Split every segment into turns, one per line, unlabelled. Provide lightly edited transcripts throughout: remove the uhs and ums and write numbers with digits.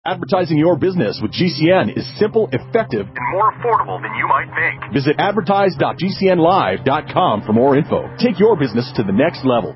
Advertising your business with GCN is simple, effective, and more affordable than you might think. Visit advertise.gcnlive.com for more info. Take your business to the next level.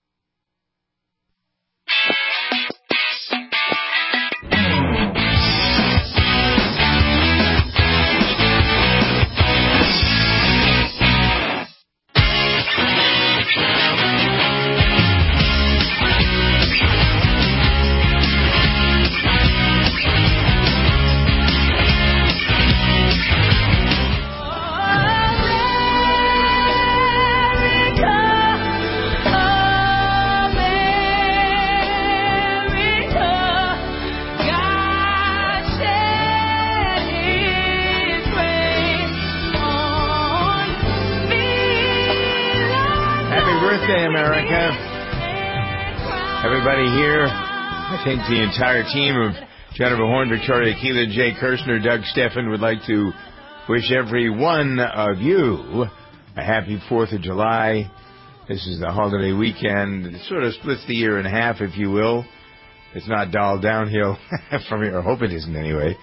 Everybody here, I think the entire team of Jennifer Horn, Victoria Keelan, Jay Kirshner, Doug Steffen would like to wish every one of you a happy 4th of July. This is the holiday weekend. It sort of splits the year in half, if you will. It's not all downhill from here. I hope it isn't anyway.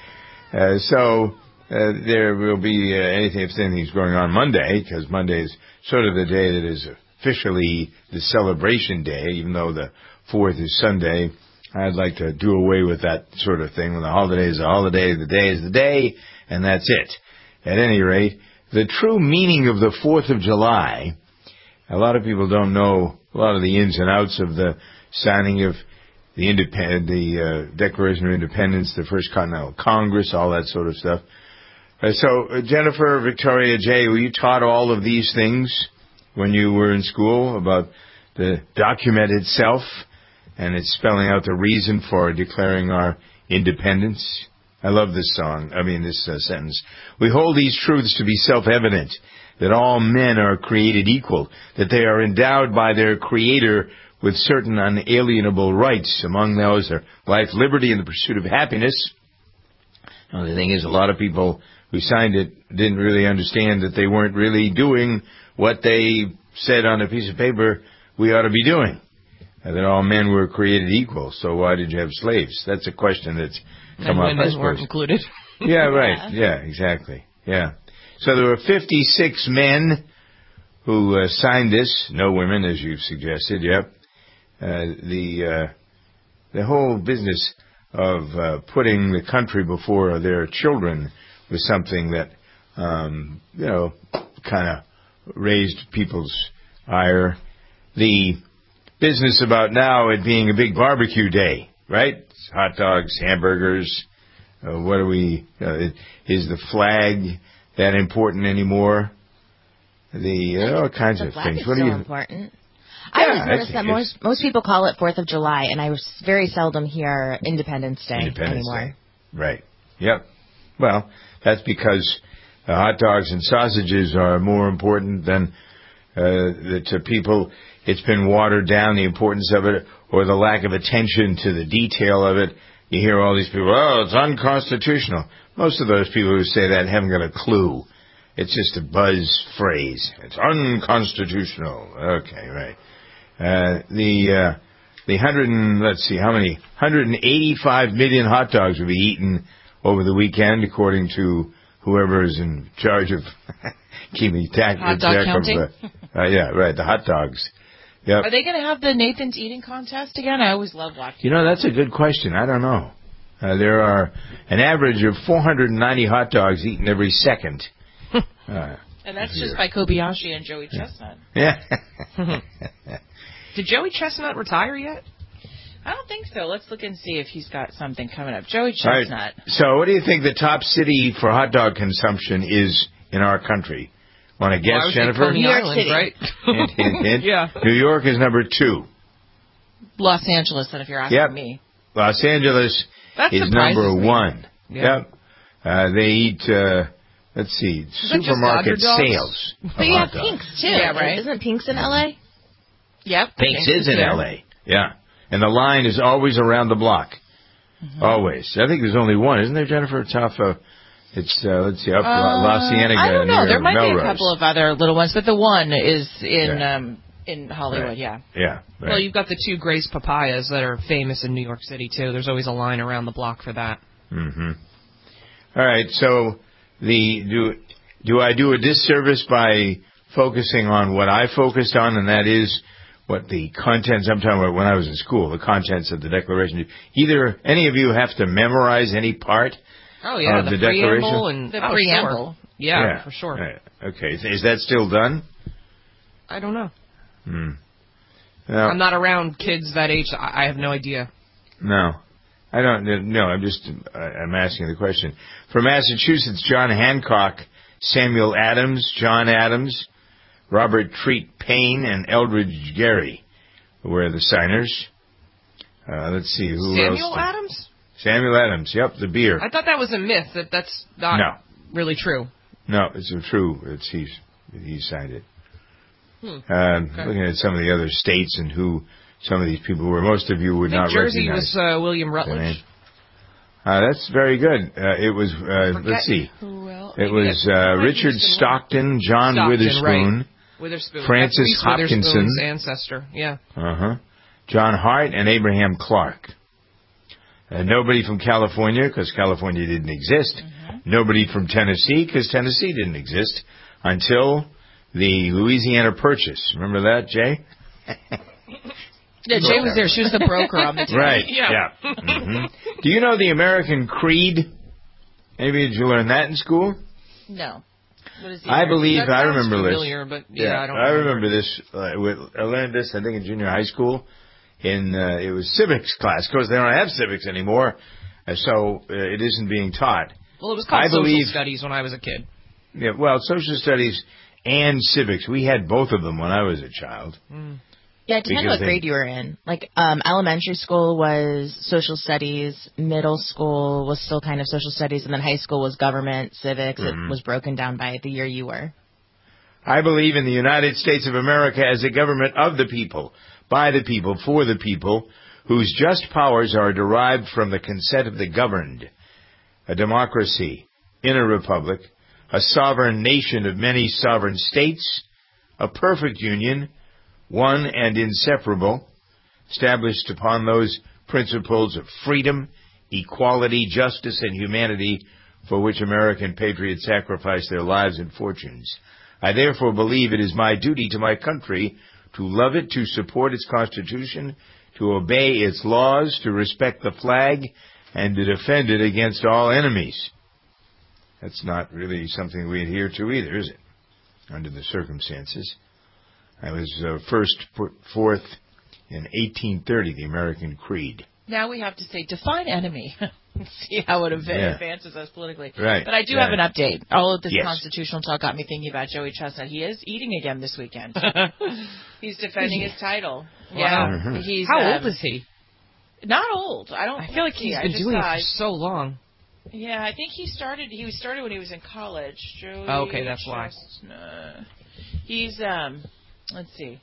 So there will be if anything's going on Monday, because Monday is sort of the day that is officially the celebration day, even though the 4th is Sunday. I'd like to do away with that sort of thing. When the holiday is a holiday, the day is the day, and that's it. At any rate, the true meaning of the 4th of July, a lot of people don't know a lot of the ins and outs of the signing of the Declaration of Independence, the First Continental Congress, all that sort of stuff. So, Jennifer, Victoria, Jay, were you taught all of these things when you were in school about the document itself? And it's spelling out the reason for declaring our independence. I love this sentence. We hold these truths to be self-evident, that all men are created equal, that they are endowed by their Creator with certain unalienable rights. Among those are life, liberty, and the pursuit of happiness. Now, the thing is, a lot of people who signed it didn't really understand that they weren't really doing what they said on a piece of paper we ought to be doing. That all men were created equal, so why did you have slaves? That's a question that's come up.
And women weren't included.
Yeah, right. Yeah, exactly. Yeah. So there were 56 men who signed this. No women, as you've suggested. Yep. The whole business of putting the country before their children was something that kind of raised people's ire. The business about now it being a big barbecue day, right? Hot dogs, hamburgers. Is the flag that important anymore? All kinds of things.
What are you? Important. I always notice that most people call it 4th of July, and I very seldom hear Independence Day anymore.
Right. Yep. Well, that's because hot dogs and sausages are more important than to people. It's been watered down, the importance of it, or the lack of attention to the detail of it. You hear all these people, it's unconstitutional. Most of those people who say that haven't got a clue. It's just a buzz phrase. It's unconstitutional. Okay, right. The 185 million hot dogs will be eaten over the weekend, according to whoever is in charge of keeping track of the hot dogs. Yep.
Are they going to have the Nathan's Eating Contest again? I always love watching.
That's a good question. I don't know. There are an average of 490 hot dogs eaten every second.
And that's just by Kobayashi and Joey Chestnut.
Yeah.
Did Joey Chestnut retire yet? I don't think so. Let's look and see if he's got something coming up. Joey Chestnut.
Right. So what do you think the top city for hot dog consumption is in our country? Want to guess, Jennifer?
New York City, right?
Hint.
Yeah.
New York is number 2.
Los Angeles, then, if you're asking me.
Los Angeles is number 1. Yep. They eat, supermarket sales.
But you have Pink's, too.
Yeah, right.
Isn't Pink's in L.A.?
Yep.
Pink's is in L.A. Yeah. And the line is always around the block. Mm-hmm. Always. I think there's only one, isn't there, Jennifer? It's off La Cienega.
I don't know. There might
Melrose.
be a couple of other little ones, but the one is in In Hollywood,
Yeah. Right.
Well, you've got the 2 Gray's Papayas that are famous in New York City, too. There's always a line around the block for that.
Mm-hmm. All right, so do I do a disservice by focusing on what I focused on, and that is what the contents, I'm talking about when I was in school, the contents of the Declaration. Either any of you have to memorize any part of the Declaration?
And
the preamble.
Sure. Yeah, for sure.
Okay, is that still done?
I don't know.
No.
I'm not around kids that age. I have no idea.
No. I don't know. I'm asking the question. For Massachusetts, John Hancock, Samuel Adams, John Adams, Robert Treat Payne, and Eldridge Gerry were the signers. Let's see, who else?
Samuel Adams?
Samuel Adams, yep, the beer.
I thought that was a myth, that's not really true.
No, it's true. He signed it.
Okay.
Looking at some of the other states and who some of these people were, most of you would not recognize.
Jersey was William Rutledge.
That's very good. It was, let's see. It was Richard Stockton, John Witherspoon, Francis Hopkinson,
ancestor, yeah.
John Hart, and Abraham Clark. Nobody from California, because California didn't exist. Nobody from Tennessee, because Tennessee didn't exist until the Louisiana Purchase. Remember that, Jay?
Yeah, Jay was there. She was the broker on the team.
Right, yeah. Do you know the American Creed? Maybe did you learn that in school?
No. What is
I remember
familiar,
this.
But I don't
remember this. I learned this, I think, in junior high school. It was civics class. Of course, they don't have civics anymore, so it isn't being taught.
Well, it was called social studies when I was a kid.
Yeah, well, social studies and civics. We had both of them when I was a child.
Yeah, it depends what grade you were in. Like, elementary school was social studies, middle school was still kind of social studies, and then high school was government, civics. It was broken down by the year you were.
I believe in the United States of America as a government of the people, by the people, for the people, whose just powers are derived from the consent of the governed. A democracy, in a republic, a sovereign nation of many sovereign states, a perfect union, one and inseparable, established upon those principles of freedom, equality, justice, and humanity for which American patriots sacrificed their lives and fortunes. I therefore believe it is my duty to my country to love it, to support its Constitution, to obey its laws, to respect the flag, and to defend it against all enemies. That's not really something we adhere to either, is it? Under the circumstances. I was first put forth in 1830, the American Creed.
Now we have to say, define enemy. See how it advances us politically.
Right.
But I do have an update. All of this constitutional talk got me thinking about Joey Chestnut. He is eating again this weekend. He's defending his title.
Wow.
Yeah. He's,
how old is he?
Not old. I feel like
he's been doing it for so long.
Yeah, I think he started when he was in college. Joey
okay, that's why.
He's let's see.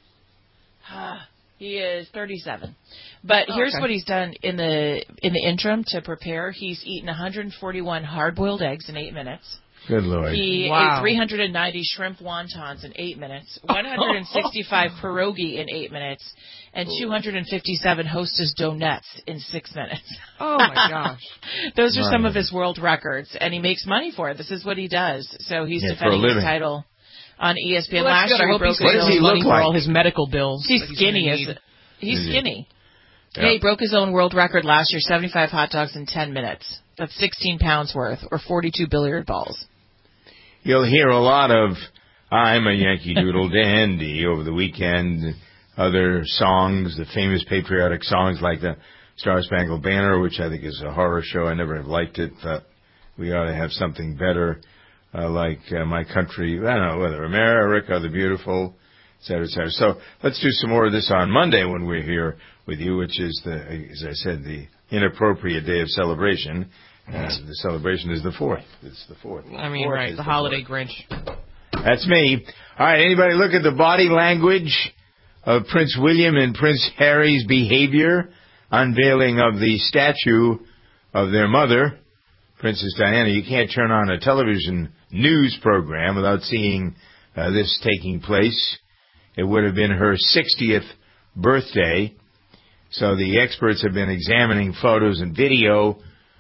He is 37. But here's what he's done in the interim to prepare. He's eaten 141 hard-boiled eggs in 8 minutes.
Good Lord.
He ate 390 shrimp wontons in 8 minutes, 165 pierogi in 8 minutes, and 257 Hostess donuts in 6 minutes.
Oh, my gosh.
Those are some of his world records, and he makes money for it. This is what he does. So he's defending his title on ESPN.
Last year, I hope he's making money for all his medical bills.
He's skinny. He's skinny. Yeah, he broke his own world record last year, 75 hot dogs in 10 minutes. That's 16 pounds worth, or 42 billiard balls.
You'll hear a lot of I'm a Yankee Doodle Dandy over the weekend, other songs, the famous patriotic songs like the Star Spangled Banner, which I think is a horror show. I never have liked it. We ought to have something better. Like My Country, I don't know, whether America the Beautiful, et cetera, et cetera. So let's do some more of this on Monday when we're here with you, which is, as I said, the inappropriate day of celebration. The celebration is the 4th. It's the 4th.
I mean, right, the holiday Grinch.
That's me. All right, anybody look at the body language of Prince William and Prince Harry's behavior, unveiling of the statue of their mother, Princess Diana? You can't turn on a television news program without seeing this taking place. it would have been her 60th birthday. So the experts have been examining photos and video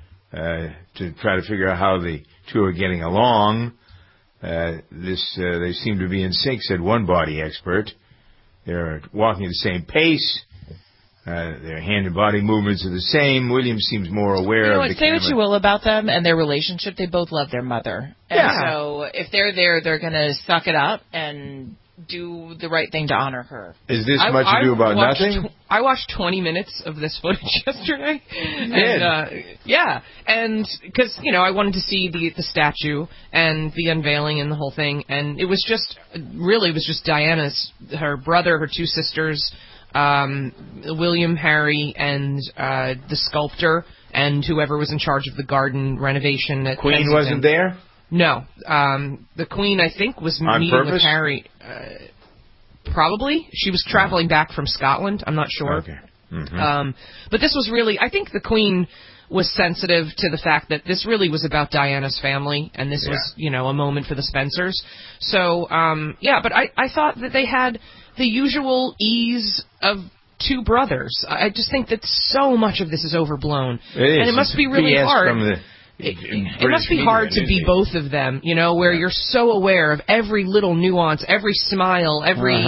to try to figure out how the two are getting along. They seem to be in sync, said one body expert. They're walking at the same pace. Their hand and body movements are the same. William seems more aware of the
say what you will about them and their relationship. They both love their mother. And so if they're there, they're going to suck it up and do the right thing to honor her.
Is this much ado about nothing?
I watched 20 minutes of this footage yesterday.
You did?
And because, I wanted to see the statue and the unveiling and the whole thing. And it was just Diana's, her brother, her two sisters, William, Harry, and the sculptor, and whoever was in charge of the garden renovation at
Queen
Kensington.
Wasn't there?
No. The Queen, I think, was meeting with Harry. Probably. She was traveling back from Scotland. I'm not sure.
Okay. Mm-hmm.
But this was really, I think the Queen was sensitive to the fact that this really was about Diana's family, and this was, a moment for the Spencers. So, but I thought that they had the usual ease of two brothers. I just think that so much of this is overblown.
It is.
And it must be really hard.
It
must be hard to be both of them, where you're so aware of every little nuance, every smile,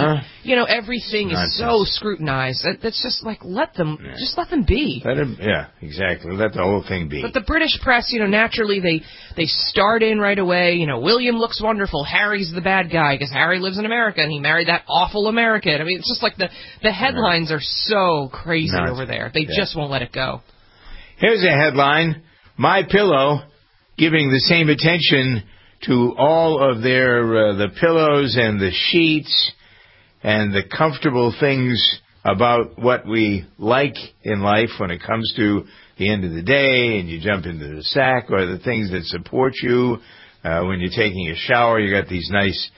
everything is so scrutinized. That's just like, let them be.
Exactly. Let the whole thing be.
But the British press, naturally they start in right away. William looks wonderful. Harry's the bad guy because Harry lives in America and he married that awful American. I mean, it's just like the headlines are so crazy over there. They just won't let it go.
Here's a headline. MyPillow giving the same attention to all of their the pillows and the sheets and the comfortable things about what we like in life when it comes to the end of the day and you jump into the sack, or the things that support you when you're taking a shower. You got these nice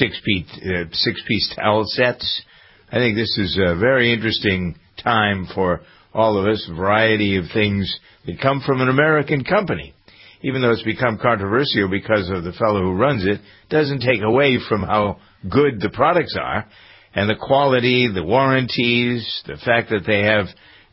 six-piece towel sets. I think this is a very interesting time for all of us, a variety of things that come from an American company. Even though it's become controversial because of the fellow who runs it, doesn't take away from how good the products are and the quality, the warranties, the fact that they have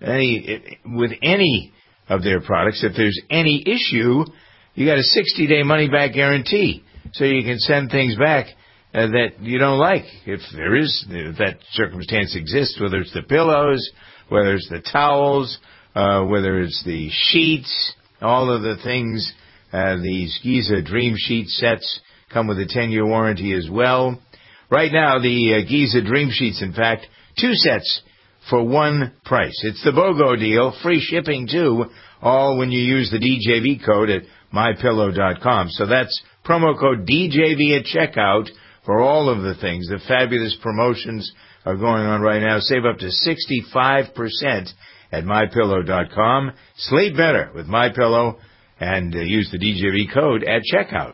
with any of their products, if there's any issue, you got a 60-day money-back guarantee. So you can send things back that you don't like. If that circumstance exists, whether it's the pillows, whether it's the towels, whether it's the sheets, all of the things, these Giza Dream Sheet sets come with a 10-year warranty as well. Right now, the Giza Dream Sheets, in fact, 2 sets for one price. It's the BOGO deal, free shipping too, all when you use the DJV code at MyPillow.com. So that's promo code DJV at checkout for all of the things. The fabulous promotions are going on right now. Save up to 65% at MyPillow.com. Sleep better with MyPillow and use the DJV code at checkout.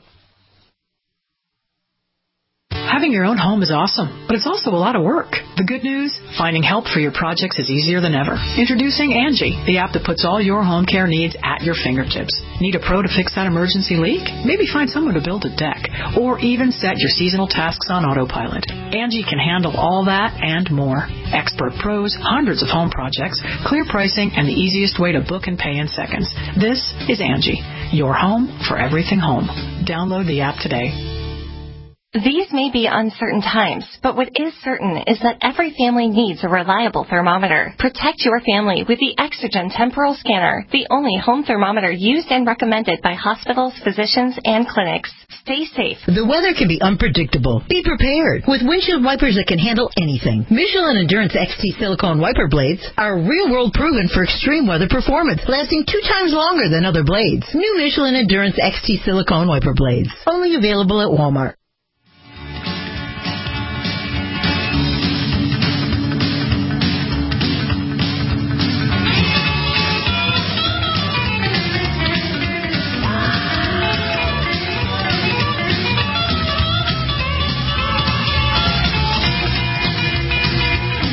Having your own home is awesome, but it's also a lot of work. The good news? Finding help for your projects is easier than ever. Introducing Angie, the app that puts all your home care needs at your fingertips. Need a pro to fix that emergency leak? Maybe find someone to build a deck, or even set your seasonal tasks on autopilot. Angie can handle all that and more. Expert pros, hundreds of home projects, clear pricing, and the easiest way to book and pay in seconds. This is Angie, your home for everything home. Download the app today.
These may be uncertain times, but what is certain is that every family needs a reliable thermometer. Protect your family with the Exogen Temporal Scanner, the only home thermometer used and recommended by hospitals, physicians, and clinics. Stay safe.
The weather can be unpredictable. Be prepared with windshield wipers that can handle anything. Michelin Endurance XT silicone wiper blades are real-world proven for extreme weather performance, lasting 2 times longer than other blades. New Michelin Endurance XT silicone wiper blades, only available at Walmart.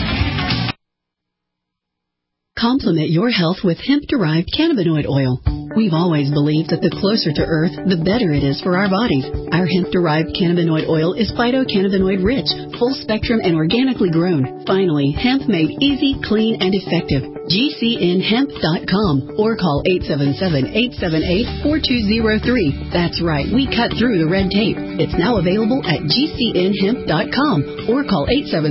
Complement your health with hemp-derived cannabinoid oil. We've always believed that the closer to Earth, the better it is for our bodies. Our hemp-derived cannabinoid oil is phytocannabinoid rich, full spectrum and organically grown. Finally, hemp made easy, clean, and effective. GCNhemp.com or call 877-878-4203. That's right, we cut through the red tape. It's now available at GCNhemp.com or call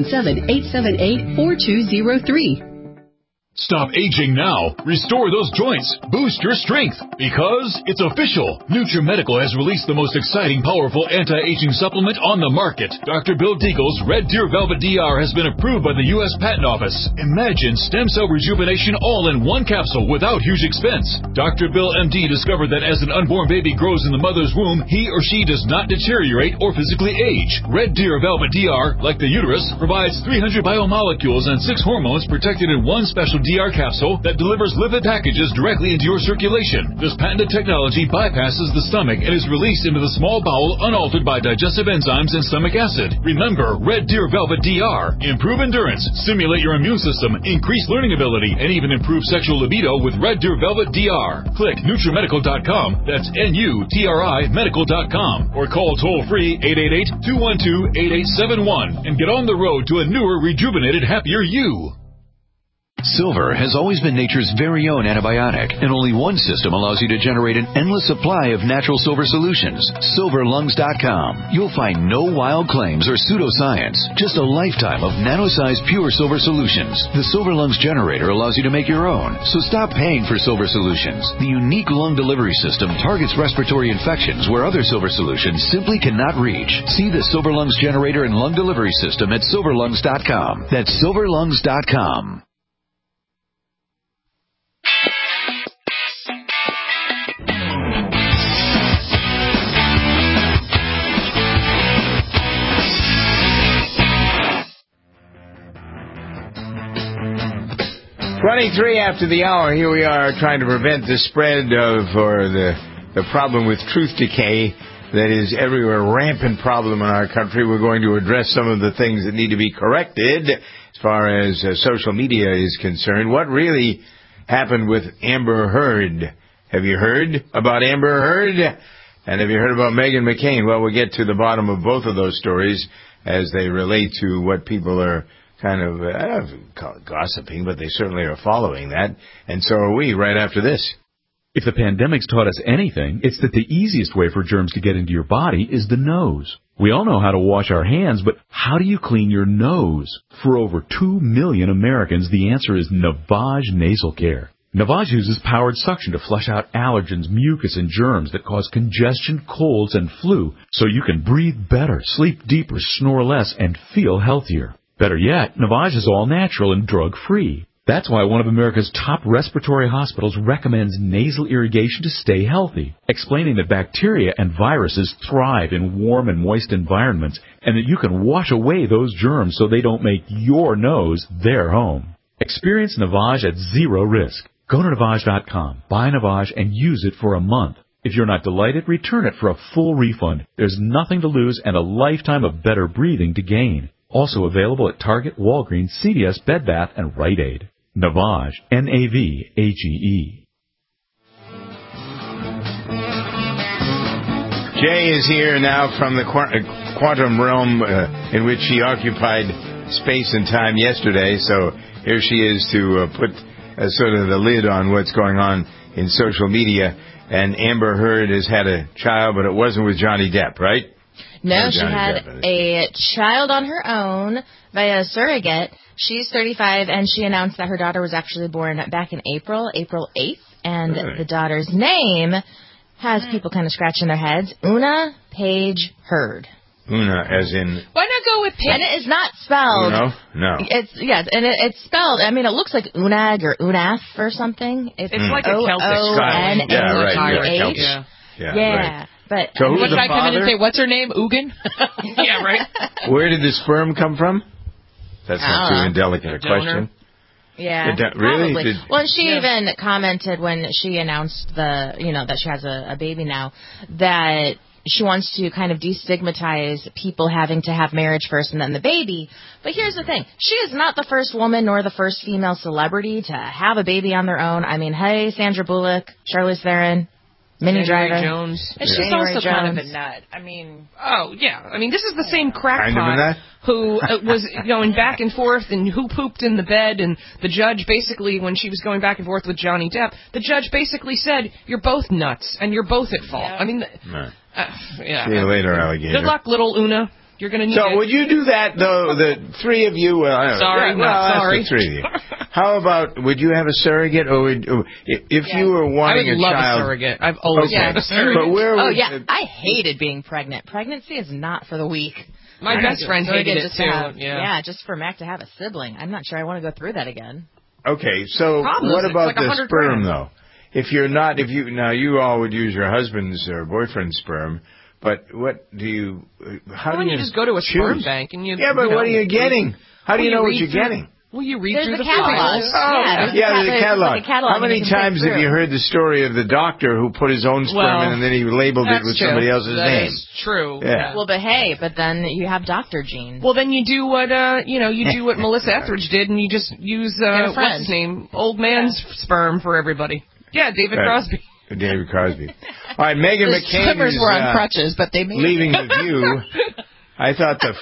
877-878-4203.
Stop aging now. Restore those joints. Boost your strength. Because it's official. NutriMedical has released the most exciting, powerful anti-aging supplement on the market. Dr. Bill Deagle's Red Deer Velvet DR has been approved by the U.S. Patent Office. Imagine stem cell rejuvenation all in one capsule without huge expense. Dr. Bill MD discovered that as an unborn baby grows in the mother's womb, he or she does not deteriorate or physically age. Red Deer Velvet DR, like the uterus, provides 300 biomolecules and 6 hormones protected in one special DR capsule that delivers lipid packages directly into your circulation. This patented technology bypasses the stomach and is released into the small bowel unaltered by digestive enzymes and stomach acid. Remember, Red Deer Velvet DR. Improve endurance, stimulate your immune system, increase learning ability, and even improve sexual libido with Red Deer Velvet DR. Click NutriMedical.com, that's NUTRI Medical.com, or call toll-free 888-212-8871 and get on the road to a newer, rejuvenated, happier you.
Silver has always been nature's very own antibiotic, and only one system allows you to generate an endless supply of natural silver solutions. SilverLungs.com. You'll find no wild claims or pseudoscience, just a lifetime of nano-sized pure silver solutions. The Silver Lungs generator allows you to make your own, so stop paying for silver solutions. The unique lung delivery system targets respiratory infections where other silver solutions simply cannot reach. See the Silver Lungs generator and lung delivery system at SilverLungs.com. That's SilverLungs.com.
.23 after the hour, here we are trying to prevent the spread of, or the problem with truth decay that is everywhere, rampant problem in our country. We're going to address some of the things that need to be corrected as far as social media is concerned. What really happened with Amber Heard? Have you heard about Amber Heard? And have you heard about Meghan McCain? Well, we'll get to the bottom of both of those stories as they relate to what people are kind of, I don't know if you call it gossiping, but they certainly are following that. And so are we right after this.
If the pandemic's taught us anything, it's that the easiest way for germs to get into your body is the nose. We all know how to wash our hands, but how do you clean your nose? For over 2 million Americans, the answer is Navage Nasal Care. Navage uses powered suction to flush out allergens, mucus, and germs that cause congestion, colds, and flu, so you can breathe better, sleep deeper, snore less, and feel healthier. Better yet, Navage is all natural and drug-free. That's why one of America's top respiratory hospitals recommends nasal irrigation to stay healthy, explaining that bacteria and viruses thrive in warm and moist environments and that you can wash away those germs so they don't make your nose their home. Experience Navage at zero risk. Go to Navage.com, buy Navage, and use it for a month. If you're not delighted, return it for a full refund. There's nothing to lose and a lifetime of better breathing to gain. Also available at Target, Walgreens, CVS, Bed Bath, and Rite Aid. Navage, N-A-V-A-G-E.
Jay is here now from the quantum realm in which she occupied space and time yesterday. So here she is to put sort of the lid on what's going on in social media. And Amber Heard has had a child, but it wasn't with Johnny Depp, right?
No, she had a child on her own via a surrogate. She's 35, and she announced that her daughter was actually born back in April 8th, and the daughter's name has people kind of scratching their heads. Una Paige Heard.
Una, as in...
Why not go with Paige?
And it is not spelled...
No.
It's spelled... I mean, it looks like Unag or Unaf or something. It's
like a Celtic.
O-O-N-A-H.
Yeah.
Yeah. But
so who's
what
the
did I come in and
father?
say? What's her name? Ugin? Yeah, right.
Where did the sperm come from? That's not too indelicate a question.
Yeah,
really?
Probably. Well, she even commented when she announced that she has a baby now, that she wants to kind of destigmatize people having to have marriage first and then the baby. But here's the thing. She is not the first woman nor the first female celebrity to have a baby on their own. I mean, hey, Sandra Bullock, Charlize Theron, Minnie Driver.
Jones.
And she's also kind of a nut. I mean...
Oh, yeah. I mean, this is the same crackpot who was going back and forth and who pooped in the bed, and the judge basically, when she was going back and forth with Johnny Depp, the judge basically said, you're both nuts, and you're both at fault. Yeah. I mean... yeah.
See you later, alligator.
Good luck, little Una. You're going to need
So would you do that, though, the three of you...
sorry, sorry.
The three of you. How about, would you have a surrogate, or if you were wanting a child...
I would love a surrogate. I've always had a surrogate.
But where
I hated being pregnant. Pregnancy is not for the weak.
My best friend hated it, too.
Just for Mac to have a sibling. I'm not sure I want to go through that again.
Okay, so what about the sperm, though? If you're not, now you all would use your husband's or boyfriend's sperm, but what do you, how do you
just go to a sperm bank and you...
Yeah, but what are you getting? How do you know what you're getting?
Well, you read through the
catalog.
files.
There's a catalog. How many times have you heard the story of the doctor who put his own sperm in and then he labeled it with somebody else's name?
That's true.
Yeah.
Well, but then you have doctor genes.
Well, then you do what what Melissa Etheridge did, and you just use what's his name, old man's sperm for everybody. Yeah, David Crosby.
David Crosby. All right, Meghan McCain
swimmers were on crutches, but they made
leaving The View. I thought that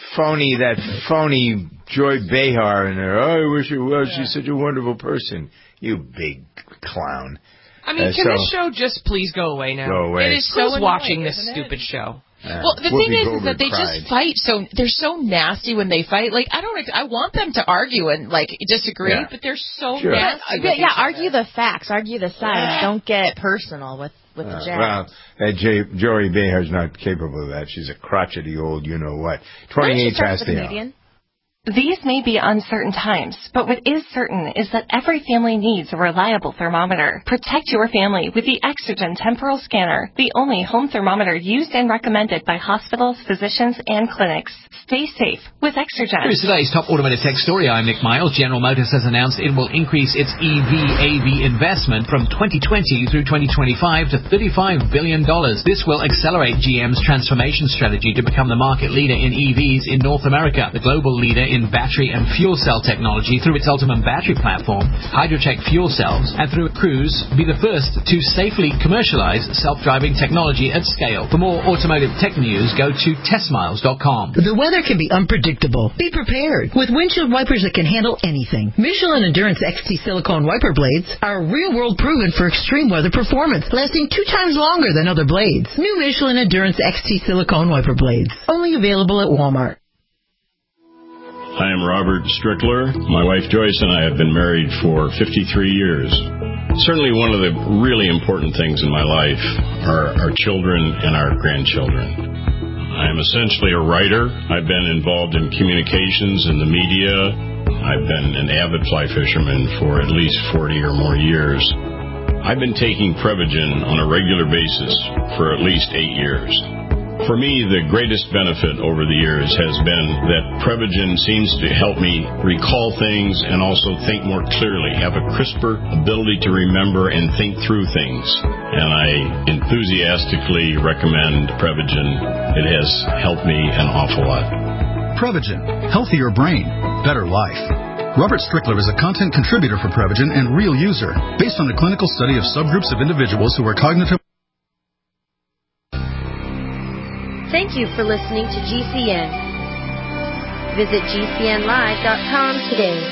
phony Joy Behar in there. Oh, I wish it was. She's such a wonderful person. You big clown.
I mean, can this show just please go away now?
Go away.
It is so annoying, watching this stupid show.
Well, the thing is that they just fight they're so nasty when they fight. Like, I want them to argue and, like, disagree, but they're so nasty.
Argue the facts, argue the sides. Don't get personal with the jab.
Well, Joey Behar's not capable of that. She's a crotchety old you-know-what. 28 past the hour.
These may be uncertain times, but what is certain is that every family needs a reliable thermometer. Protect your family with the Exergen Temporal Scanner, the only home thermometer used and recommended by hospitals, physicians, and clinics. Stay safe with Exergen.
Here's today's top automotive tech story. I'm Nick Miles. General Motors has announced it will increase its EV/AV investment from 2020 through 2025 to $35 billion. This will accelerate GM's transformation strategy to become the market leader in EVs in North America, the global leader in battery and fuel cell technology through its Ultium battery platform, Hydrotech fuel cells, and through Cruise, be the first to safely commercialize self-driving technology at scale. For more automotive tech news, go to testmiles.com.
The weather can be unpredictable. Be prepared with windshield wipers that can handle anything. Michelin Endurance XT silicone wiper blades are real-world proven for extreme weather performance, lasting 2 times longer than other blades. New Michelin Endurance XT silicone wiper blades, only available at Walmart.
I am Robert Strickler. My wife Joyce and I have been married for 53 years. Certainly one of the really important things in my life are our children and our grandchildren. I am essentially a writer. I've been involved in communications and the media. I've been an avid fly fisherman for at least 40 or more years. I've been taking Prevagen on a regular basis for at least 8 years. For me, the greatest benefit over the years has been that Prevagen seems to help me recall things and also think more clearly, have a crisper ability to remember and think through things. And I enthusiastically recommend Prevagen. It has helped me an awful lot.
Prevagen. Healthier brain. Better life. Robert Strickler is a content contributor for Prevagen and real user, based on a clinical study of subgroups of individuals who are cognitive.
Thank you for listening to GCN. Visit GCNlive.com today.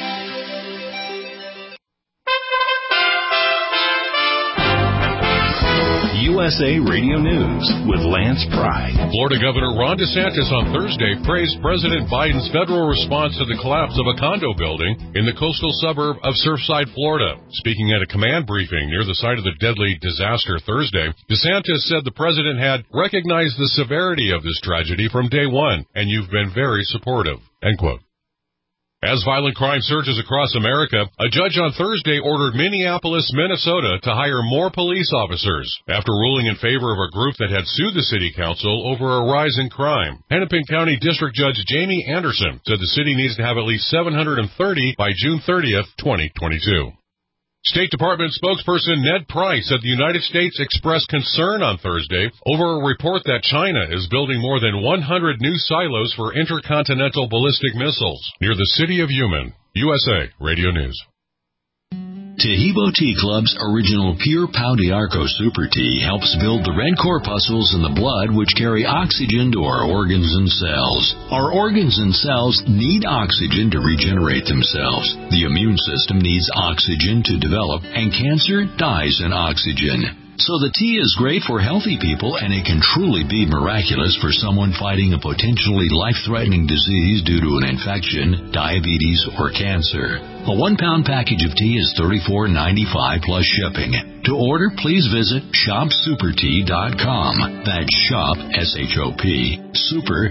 USA Radio News with Lance Pride.
Florida Governor Ron DeSantis on Thursday praised President Biden's federal response to the collapse of a condo building in the coastal suburb of Surfside, Florida. Speaking at a command briefing near the site of the deadly disaster Thursday, DeSantis said the president had recognized the severity of this tragedy from day one, and you've been very supportive. End quote. As violent crime surges across America, a judge on Thursday ordered Minneapolis, Minnesota to hire more police officers after ruling in favor of a group that had sued the city council over a rise in crime. Hennepin County District Judge Jamie Anderson said the city needs to have at least 730 by June 30th, 2022. State Department spokesperson Ned Price said the United States expressed concern on Thursday over a report that China is building more than 100 new silos for intercontinental ballistic missiles near the city of Yumen. USA Radio News.
Tehibo Tea Club's original Pure Pau d'Arco Super Tea helps build the red corpuscles in the blood which carry oxygen to our organs and cells. Our organs and cells need oxygen to regenerate themselves. The immune system needs oxygen to develop, and cancer dies in oxygen. So the tea is great for healthy people, and it can truly be miraculous for someone fighting a potentially life-threatening disease due to an infection, diabetes, or cancer. A 1-pound package of tea is $34.95 plus shipping. To order, please visit shopsupertea.com. That's shop, S-H-O-P, super,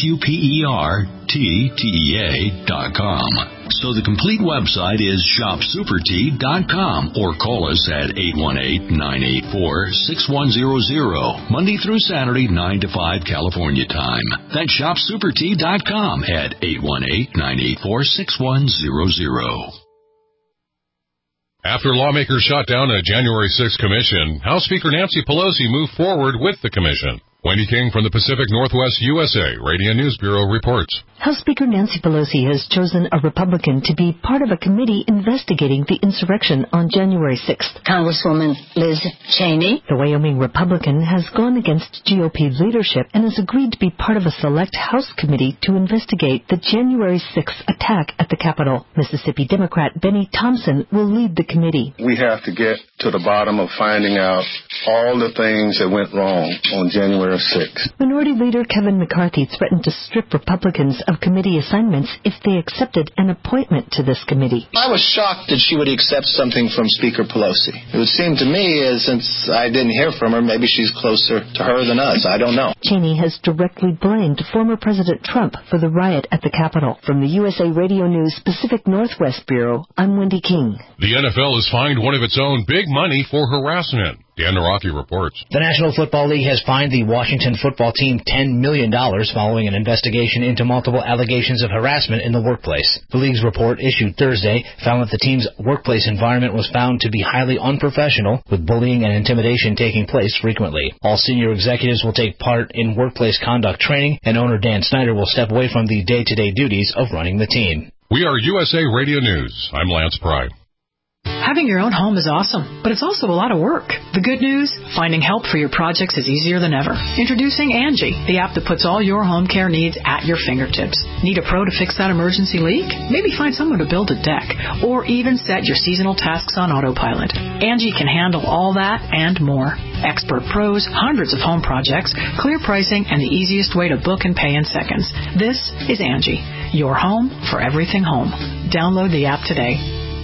S-U-P-E-R-T-T-E-A.com. So the complete website is shopsupertea.com, or call us at 818-984-6100, Monday through Saturday, 9 to 5 California time. That's shopsupertea.com at 818-984-6100.
After lawmakers shot down a January 6th commission, House Speaker Nancy Pelosi moved forward with the commission. Wendy King from the Pacific Northwest USA Radio News Bureau reports.
House Speaker Nancy Pelosi has chosen a Republican to be part of a committee investigating the insurrection on January 6th.
Congresswoman Liz Cheney.
The Wyoming Republican has gone against GOP leadership and has agreed to be part of a select House committee to investigate the January 6th attack at the Capitol. Mississippi Democrat Benny Thompson will lead the committee.
We have to get to the bottom of finding out all the things that went wrong on January 6th.
Minority Leader Kevin McCarthy threatened to strip Republicans of committee assignments if they accepted an appointment to this committee.
I was shocked that she would accept something from Speaker Pelosi. It would seem to me, since I didn't hear from her, maybe she's closer to her than us. I don't know.
Cheney has directly blamed former President Trump for the riot at the Capitol. From the USA Radio News Pacific Northwest Bureau, I'm Wendy King.
The NFL has fined one of its own big money for harassment. Dan Naraki reports.
The National Football League has fined the Washington football team $10 million following an investigation into multiple allegations of harassment in the workplace. The league's report, issued Thursday, found that the team's workplace environment was found to be highly unprofessional, with bullying and intimidation taking place frequently. All senior executives will take part in workplace conduct training, and owner Dan Snyder will step away from the day-to-day duties of running the team.
We are USA Radio News. I'm Lance Pry.
Having your own home is awesome, but it's also a lot of work. The good news? Finding help for your projects is easier than ever. Introducing Angie, the app that puts all your home care needs at your fingertips. Need a pro to fix that emergency leak? Maybe find someone to build a deck, or even set your seasonal tasks on autopilot. Angie can handle all that and more. Expert pros, hundreds of home projects, clear pricing, and the easiest way to book and pay in seconds. This is Angie, your home for everything home. Download the app today.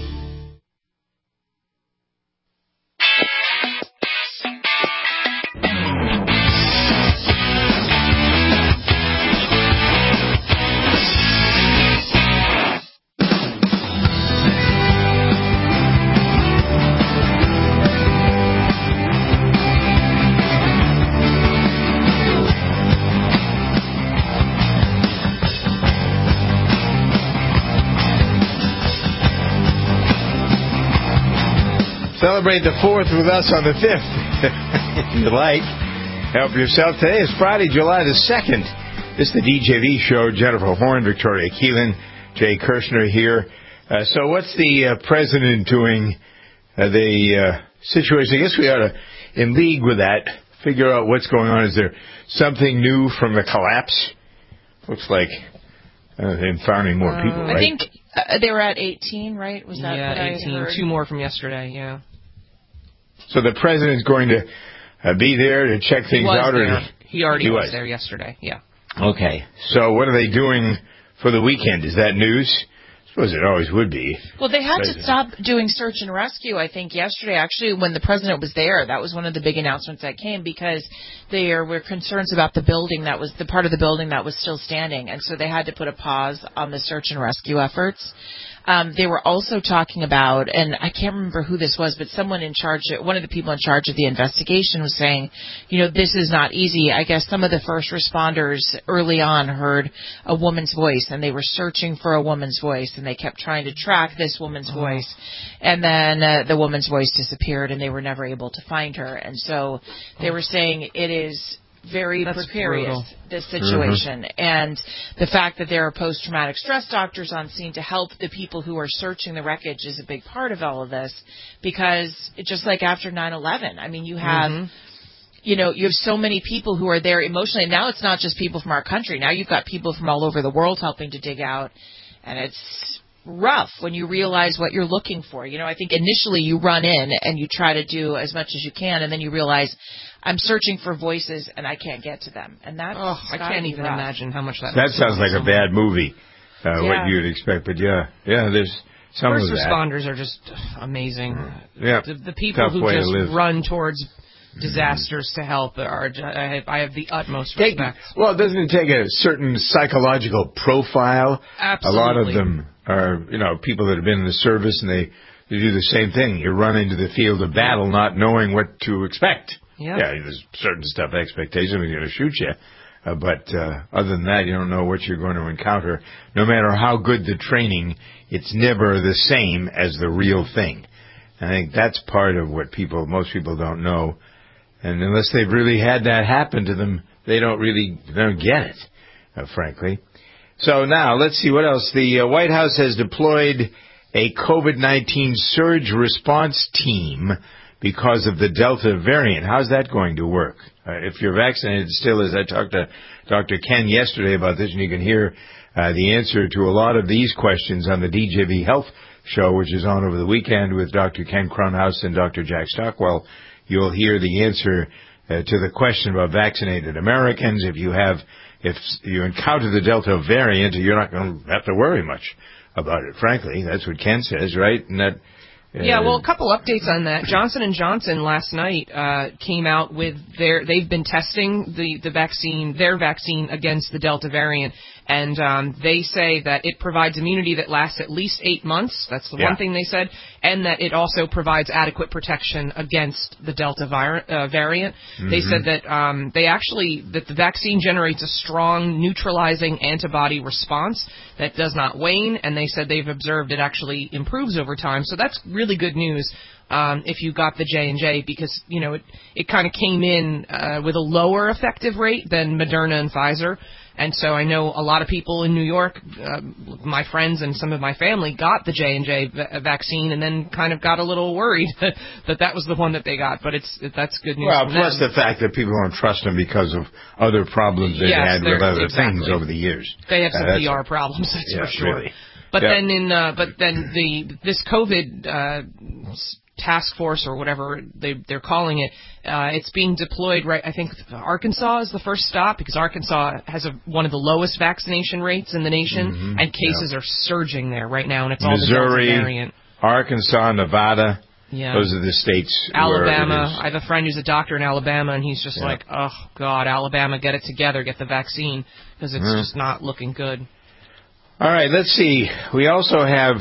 Celebrate the 4th with us on the 5th. If you like, help yourself. Today is Friday, July the 2nd. This is the DJV show. Jennifer Horn, Victoria Keelan, Jay Kirshner here. So what's the president doing? The situation, I guess we ought to, in league with that, figure out what's going on. Is there something new from the collapse? Looks like they're finding more people, right?
I think they were at 18, right? Was that what I
18.
heard?
2 more from yesterday, yeah.
So the president's going to be there to check things out?
He already was there yesterday, yeah.
Okay. So what are they doing for the weekend? Is that news? I suppose it always would be.
Well, they had to stop doing search and rescue, I think, yesterday. Actually, when the president was there, that was one of the big announcements that came, because there were concerns about the building that was the part of the building that was still standing, and so they had to put a pause on the search and rescue efforts. They were also talking about, and I can't remember who this was, but someone in charge, one of the people in charge of the investigation was saying, this is not easy. I guess some of the first responders early on heard a woman's voice, and they were searching for a woman's voice, and they kept trying to track this woman's voice, and then the woman's voice disappeared, and they were never able to find her. And so they were saying it is very precarious, brutal. This situation. And the fact that there are post-traumatic stress doctors on scene to help the people who are searching the wreckage is a big part of all of this, because just like after 9/11, I mean, you have you have so many people who are there emotionally. And now it's not just people from our country. Now you've got people from all over the world helping to dig out, and it's rough when you realize what you're looking for. I think initially you run in and you try to do as much as you can, and then you realize, I'm searching for voices and I can't get to them. And that's
I can't even imagine how much that
sounds like a bad movie, what you'd expect. But there's some
First
of that.
responders are just amazing.
Yeah.
The people
Tough
who
way
just
to live.
run towards disasters to help I have the utmost respect.
Well, doesn't it take a certain psychological profile?
Absolutely.
A lot of them are, people that have been in the service, and they do the same thing. You run into the field of battle not knowing what to expect.
Yeah,
there's certain stuff, expectations, they're going to shoot you. But other than that, you don't know what you're going to encounter. No matter how good the training, it's never the same as the real thing. I think that's part of what most people don't know. And unless they've really had that happen to them, they don't get it, frankly. So now, let's see what else. The White House has deployed a COVID-19 surge response team because of the Delta variant. How's that going to work? If you're vaccinated still, as I talked to Dr. Ken yesterday about this, and you can hear the answer to a lot of these questions on the DJV Health Show, which is on over the weekend with Dr. Ken Cronhouse and Dr. Jack Stockwell. You'll hear the answer to the question about vaccinated Americans. If you encounter the Delta variant, you're not going to have to worry much about it, frankly. That's what Ken says, right? And that,
well, a couple updates on that. Johnson & Johnson last night came out with they've been testing their vaccine against the Delta variant, and they say that it provides immunity that lasts at least 8 months. That's the one thing they said, and that it also provides adequate protection against the Delta variant. Mm-hmm. They said that that the vaccine generates a strong neutralizing antibody response that does not wane, and they said they've observed it actually improves over time. So that's really good news if you got the J&J, because it kind of came in with a lower effective rate than Moderna and Pfizer. And so I know a lot of people in New York, my friends and some of my family, got the J&J vaccine and then kind of got a little worried that was the one that they got. But that's good news.
Well, plus the fact that people don't trust them because of other problems they've had with other things over the years.
They have some PR problems, that's for sure.
Really.
But then this COVID task force, or whatever they're calling it, it's being deployed right. I think Arkansas is the first stop, because Arkansas has one of the lowest vaccination rates in the nation, and cases are surging there right now, and it's all
Missouri,
the Delta variant.
Arkansas, Nevada.
Yeah.
Those are the states.
Alabama. I have a friend who's a doctor in Alabama, and he's just like, oh God, Alabama, get it together, get the vaccine, because it's just not looking good.
All right, let's see. We also have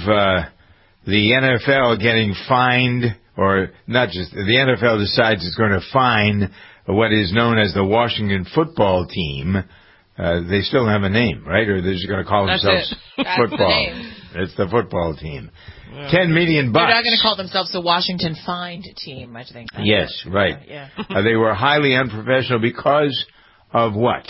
the NFL getting fined, or not just, the NFL decides it's going to fine what is known as the Washington football team. They still have a name, right? Or they're just going to call themselves football. It's the football team. Yeah. $10 million.
They're not going to call themselves the Washington Fined Team, I think.
Yes, right.
Yeah.
They were highly unprofessional because of what?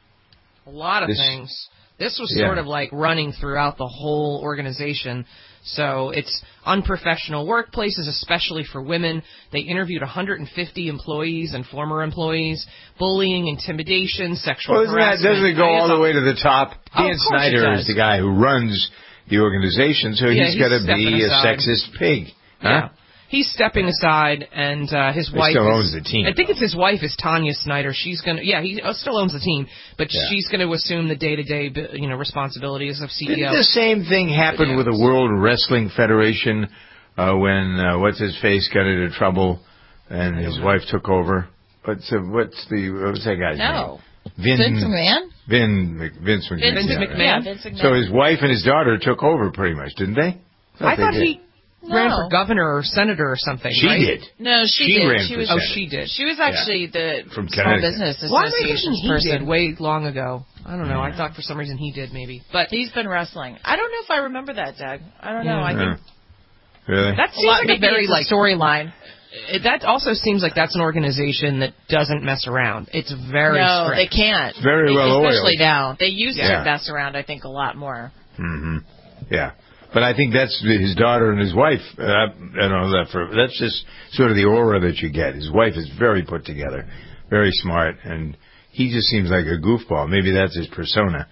A lot of things. This was sort of like running throughout the whole organization. So it's unprofessional workplaces, especially for women. They interviewed 150 employees and former employees, bullying, intimidation, sexual harassment.
Doesn't it go all the way to the top? Dan Snyder is the guy who runs the organization, so he's got to be a sexist pig. Huh?
Yeah. He's stepping aside, and his wife
still owns the team.
I think it's his wife is Tanya Snyder. She's going to, he still owns the team, but she's going to assume the day-to-day, responsibilities of CEO.
Didn't the same thing happen with the World Wrestling Federation when what's his face got into trouble and his wife took over? What's that guy's name?
Vince McMahon?
Vince McMahon.
Vince McMahon.
Yeah, Vince McMahon.
So his wife and his daughter took over pretty much, didn't they?
I thought he ran
No.
for governor or senator or something.
She
right?
did.
No, she did.
ran
She
for
was.
Senate.
She did.
She was actually the
From
Small
Connecticut.
Business
Why am I
Association
thinking he
person.
did way long ago? I don't know. I thought for some reason he did maybe. But
He's been wrestling. I don't know if I remember that, Doug. I don't know. I think
Really?
that seems like a very like
storyline.
That also seems like that's an organization that doesn't mess around. It's very
No,
strict.
they can't.
Very well oiled.
Especially now. They used
Yeah.
to mess around, I think, a lot more.
Mm-hmm. Yeah. But I think that's his daughter and his wife. That's just sort of the aura that you get. His wife is very put together, very smart, and he just seems like a goofball. Maybe that's his persona.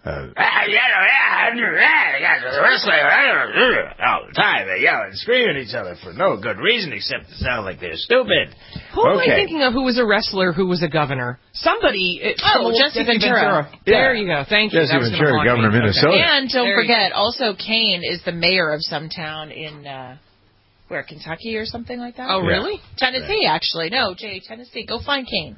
All the time they yell and scream at each other for no good reason except to sound like they're stupid.
Who am I thinking of who was a wrestler who was a governor? Somebody.
Jesse Ventura.
There you go. Thank you.
Jesse
That was
Ventura,
gonna haunt
governor of
me.
Minnesota.
Okay.
And don't
There you
forget, also Kane is the mayor of some town in, where, Kentucky or something like that?
Oh, really?
Tennessee, actually. No, Tennessee. Go find Kane.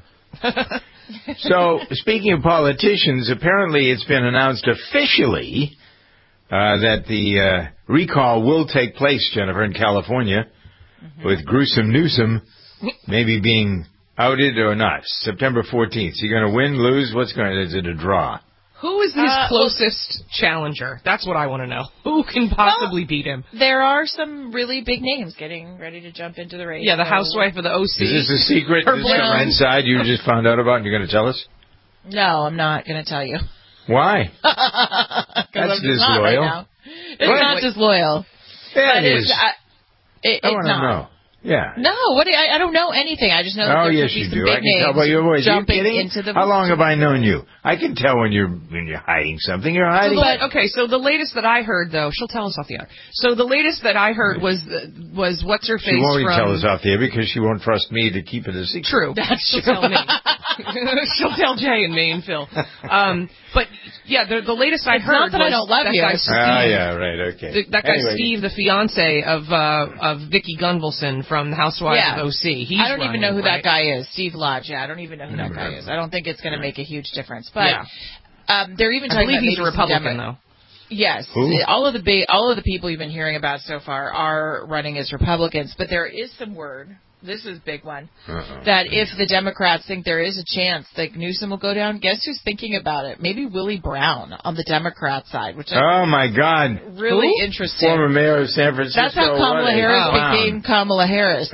So, speaking of politicians, apparently it's been announced officially that the recall will take place, Jennifer, in California, with Gruesome Newsom maybe being outed or not. September 14th. Is he going to win, lose? Is it a draw?
Who is his closest challenger? That's what I want to know. Who can possibly beat him?
There are some really big names getting ready to jump into the race.
Yeah, the housewife of the OC.
Is this a secret? This is some inside you just found out about and you're going to tell us?
No, I'm not going to tell you.
Why?
That's
disloyal.
Right now. It's not disloyal.
Yeah, it is.
It's
I want to
not.
know. Yeah.
No, I don't know anything. I just know that
Oh,
there
yes,
could be
you
some
do.
big
I can tell
names
by your voice.
jumping
Are you kidding?
into the.
How long have I known you? I can tell when you're hiding something. You're hiding.
So the latest that I heard, though, she'll tell us off the air. So the latest that I heard was what's her face?
She won't even
from...
tell us off the air because she won't trust me to keep it a secret.
True. She'll tell me. She'll tell Jay and me and Phil. But yeah, the latest I heard
not that I don't love you.
Yeah, right, okay.
That guy Steve, the fiance of Vicky Gunvalson from the Housewives of OC.
I don't even know who that guy is. Steve Lodge. Yeah, I don't even know who that guy is. I don't think it's going to make a huge difference. But they're even talking about
he's a Republican though.
Yes, all of the people you've been hearing about so far are running as Republicans. But there is some word. This is a big one. That if the Democrats think there is a chance that Newsom will go down, guess who's thinking about it? Maybe Willie Brown on the Democrat side, which
my God,
really interesting.
Former mayor of San Francisco.
That's how Kamala Harris became Kamala Harris.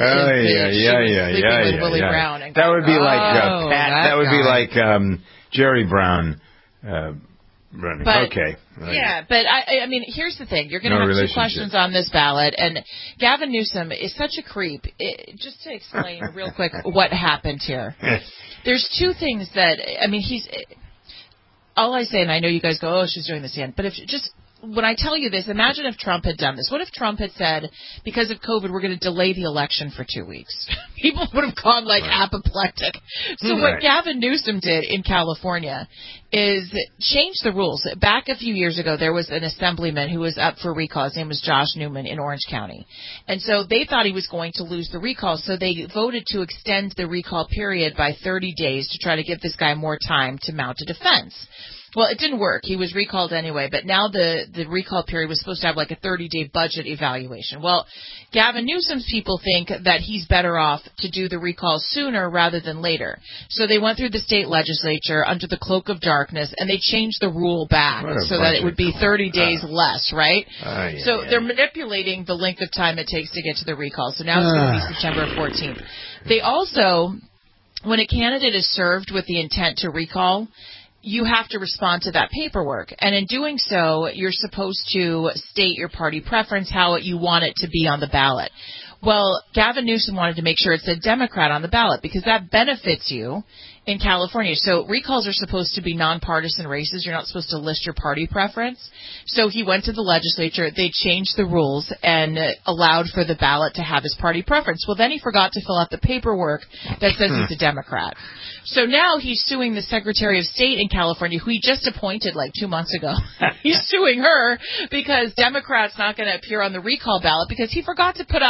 Yeah.
Willie Brown. And
that would be like Pat. That would be like Jerry Brown running.
But,
okay.
Yeah, but I mean, here's the thing. You're going to have 2 questions on this ballot, and Gavin Newsom is such a creep. Just to explain real quick what happened here. There's 2 things that, I mean, all I say, and I know you guys go, oh, she's doing this again, but when I tell you this, imagine if Trump had done this. What if Trump had said, because of COVID, we're going to delay the election for 2 weeks? People would have gone like apoplectic. So what Gavin Newsom did in California is change the rules. Back a few years ago, there was an assemblyman who was up for recall. His name was Josh Newman in Orange County. And so they thought he was going to lose the recall, so they voted to extend the recall period by 30 days to try to give this guy more time to mount a defense. Well, it didn't work. He was recalled anyway, but now the recall period was supposed to have like a 30-day budget evaluation. Well, Gavin Newsom's people think that he's better off to do the recall sooner rather than later. So they went through the state legislature under the cloak of darkness, and they changed the rule back so that it would be 30 days less, right? So they're manipulating the length of time it takes to get to the recall. So now it's going to be September 14th. They also, when a candidate is served with the intent to recall, you have to respond to that paperwork. And in doing so, you're supposed to state your party preference, how you want it to be on the ballot. Well, Gavin Newsom wanted to make sure it said Democrat on the ballot because that benefits you in California. So recalls are supposed to be nonpartisan races. You're not supposed to list your party preference. So he went to the legislature. They changed the rules and allowed for the ballot to have his party preference. Well, then he forgot to fill out the paperwork that says he's a Democrat. So now he's suing the Secretary of State in California, who he just appointed like 2 months ago. He's suing her because Democrat's not going to appear on the recall ballot because he forgot to put out his paperwork.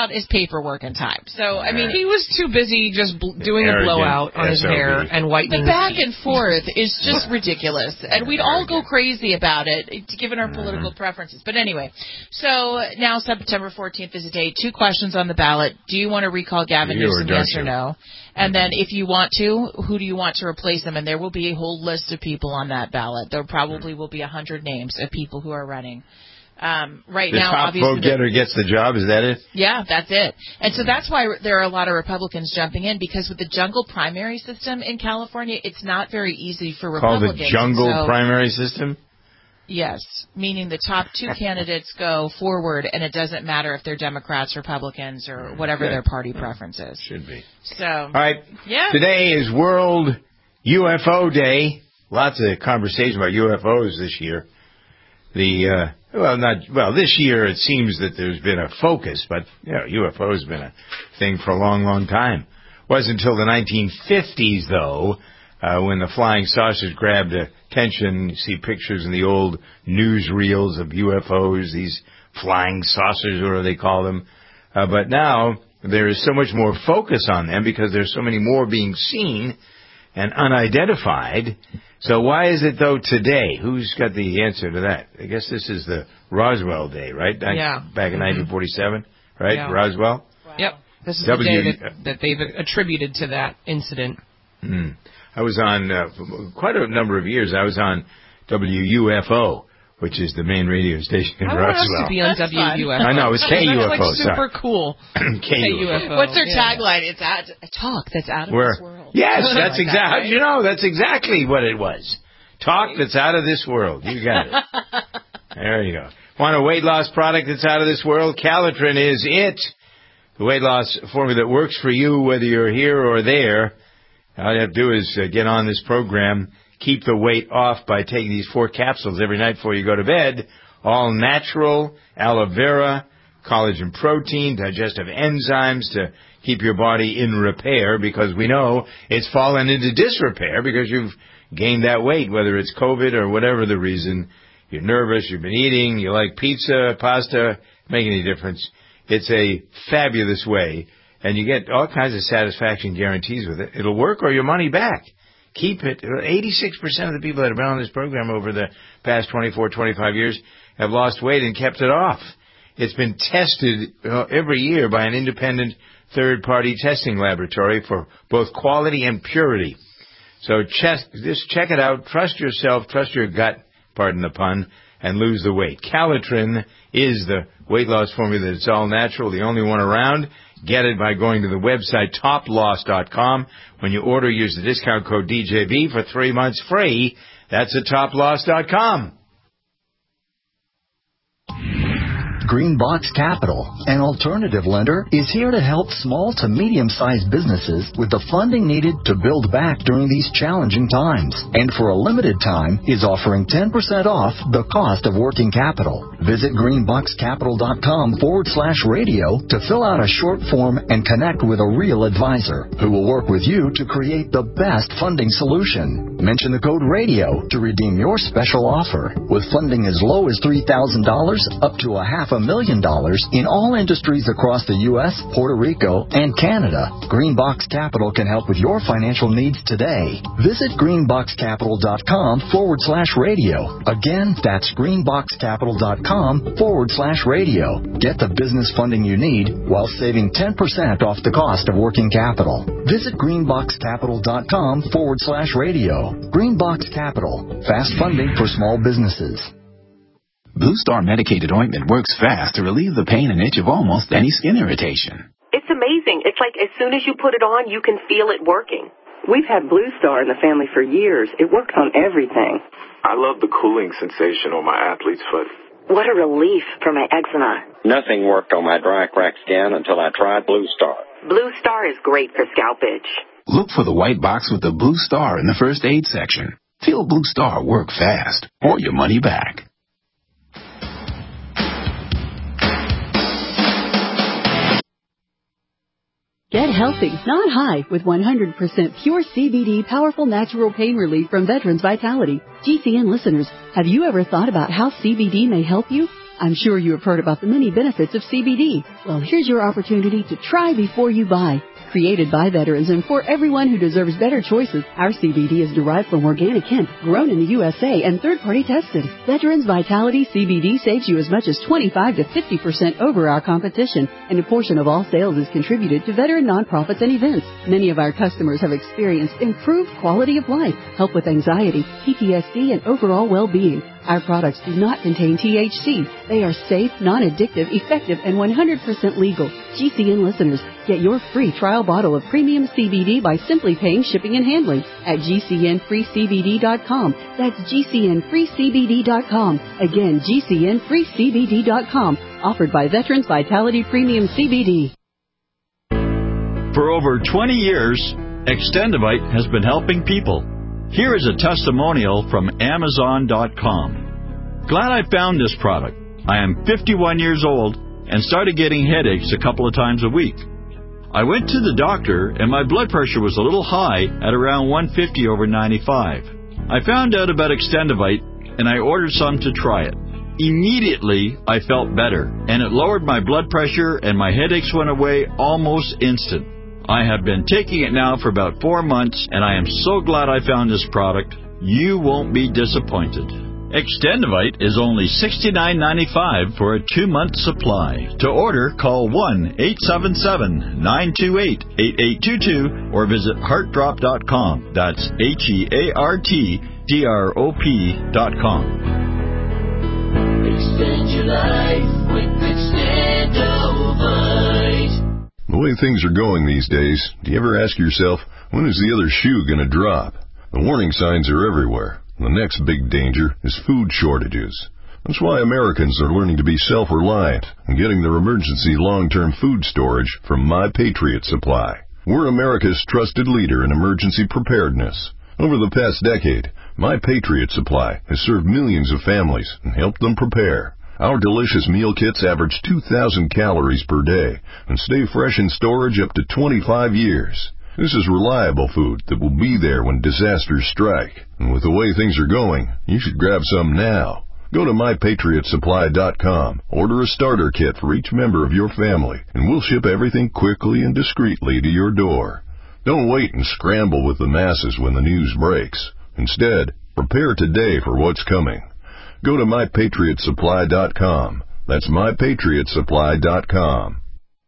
paperwork in time. So, I mean,
he was too busy just doing a blowout on his hair and whitening
the back and forth is just ridiculous. And we'd all go crazy about it, given our political preferences. But anyway, so now September 14th is the day. 2 questions on the ballot. Do you want to recall Gavin Newsom, yes or no? And then if you want to, who do you want to replace him? And there will be a whole list of people on that ballot. There probably will be 100 names of people who are running. Right
the
now,
top
obviously,
vote getter gets the job. Is that it?
Yeah, that's it. And so that's why there are a lot of Republicans jumping in, because with the jungle primary system in California, it's not very easy for Republicans.
Called the jungle primary system?
Yes, meaning the top 2 candidates go forward, and it doesn't matter if they're Democrats, Republicans, or whatever their party preference is.
Should be.
So,
all right.
Yeah.
Today is World UFO Day. Lots of conversation about UFOs this year. This year it seems that there's been a focus, but UFO has been a thing for a long, long time. It wasn't until the 1950s, though, when the flying saucers grabbed attention. You see pictures in the old newsreels of UFOs, these flying saucers, whatever they call them. But now there is so much more focus on them because there's so many more being seen and unidentified. So why is it, though, today? Who's got the answer to that? I guess this is the Roswell Day, right?
Yeah.
Back in 1947, right?
Yeah.
Roswell?
Wow. Yep. This is the day that they've attributed to that incident.
I was on, for quite a number of years, I was on WUFO, which is the main radio station in Roswell.
I want us to be on WUFO.
I know, it's KUFO.
That's like super cool.
KUFO.
What's their tagline? It's a talk that's out of this world.
Yes, that's exactly. You know, that's exactly what it was. Talk that's out of this world. You got it. There you go. Want a weight loss product that's out of this world? Calitrin is it. The weight loss formula that works for you, whether you're here or there. All you have to do is get on this program. Keep the weight off by taking these 4 capsules every night before you go to bed. All natural, aloe vera, collagen protein, digestive enzymes to keep your body in repair, because we know it's fallen into disrepair because you've gained that weight, whether it's COVID or whatever the reason. You're nervous, you've been eating, you like pizza, pasta, make any difference. It's a fabulous way, and you get all kinds of satisfaction guarantees with it. It'll work or your money back. Keep it. 86% of the people that have been on this program over the past 24, 25 years have lost weight and kept it off. It's been tested every year by an independent third-party testing laboratory for both quality and purity. So just check it out. Trust yourself. Trust your gut, pardon the pun, and lose the weight. Calitrin is the weight loss formula that's all natural, the only one around. Get it by going to the website toploss.com. When you order, use the discount code DJB for 3 months free. That's at toploss.com.
Greenbox Capital, an alternative lender, is here to help small to medium-sized businesses with the funding needed to build back during these challenging times. And for a limited time, is offering 10% off the cost of working capital. Visit greenboxcapital.com/radio to fill out a short form and connect with a real advisor who will work with you to create the best funding solution. Mention the code RADIO to redeem your special offer. With funding as low as $3,000 up to $500,000 in all industries across the U.S., Puerto Rico, and Canada, Greenbox Capital can help with your financial needs today. Visit greenboxcapital.com/radio. Again, that's greenboxcapital.com/radio. Get the business funding you need while saving 10% off the cost of working capital. Visit greenboxcapital.com/radio. Greenbox Capital. Fast funding for small businesses.
Blue Star medicated ointment works fast to relieve the pain and itch of almost any skin irritation.
It's amazing. It's like as soon as you put it on, you can feel it working. We've had Blue Star in the family for years. It works on everything.
I love the cooling sensation on my athlete's foot.
What a relief for my eczema.
Nothing worked on my dry, cracked skin until I tried Blue Star.
Blue Star is great for scalp itch.
Look for the white box with the Blue Star in the first aid section. Feel Blue Star work fast or your money back.
Get healthy, not high, with 100% pure CBD powerful natural pain relief from Veterans Vitality. GCN listeners, have you ever thought about how CBD may help you? I'm sure you have heard about the many benefits of CBD. Well, here's your opportunity to try before you buy. Created by veterans and for everyone who deserves better choices, our CBD is derived from organic hemp, grown in the USA and third-party tested. Veterans Vitality CBD saves you as much as 25 to 50% over our competition, and a portion of all sales is contributed to veteran nonprofits and events. Many of our customers have experienced improved quality of life, help with anxiety, PTSD, and overall well-being. Our products do not contain THC. They are safe, non-addictive, effective, and 100% legal. GCN listeners, get your free trial bottle of premium CBD by simply paying shipping and handling at GCNFreeCBD.com. That's GCNFreeCBD.com. Again, GCNFreeCBD.com. Offered by Veterans Vitality Premium CBD.
For over 20 years, Extendivite has been helping people. Here is a testimonial from Amazon.com. Glad I found this product. I am 51 years old and started getting headaches a couple of times a week. I went to the doctor and my blood pressure was a little high at around 150 over 95. I found out about Extendivite and I ordered some to try it. Immediately, I felt better and it lowered my blood pressure and my headaches went away almost instant. I have been taking it now for about 4 months, and I am so glad I found this product. You won't be disappointed. Extendivite is only $69.95 for a 2-month supply. To order, call 1-877-928-8822 or visit heartdrop.com. That's HEARTDROP.com.
Extend your life with Extendivite.
The way things are going these days, do you ever ask yourself, when is the other shoe going to drop? The warning signs are everywhere. The next big danger is food shortages. That's why Americans are learning to be self-reliant and getting their emergency long-term food storage from My Patriot Supply. We're America's trusted leader in emergency preparedness. Over the past decade, My Patriot Supply has served millions of families and helped them prepare. Our delicious meal kits average 2,000 calories per day and stay fresh in storage up to 25 years. This is reliable food that will be there when disasters strike. And with the way things are going, you should grab some now. Go to MyPatriotSupply.com, order a starter kit for each member of your family, and we'll ship everything quickly and discreetly to your door. Don't wait and scramble with the masses when the news breaks. Instead, prepare today for what's coming. Go to MyPatriotSupply.com. That's MyPatriotSupply.com.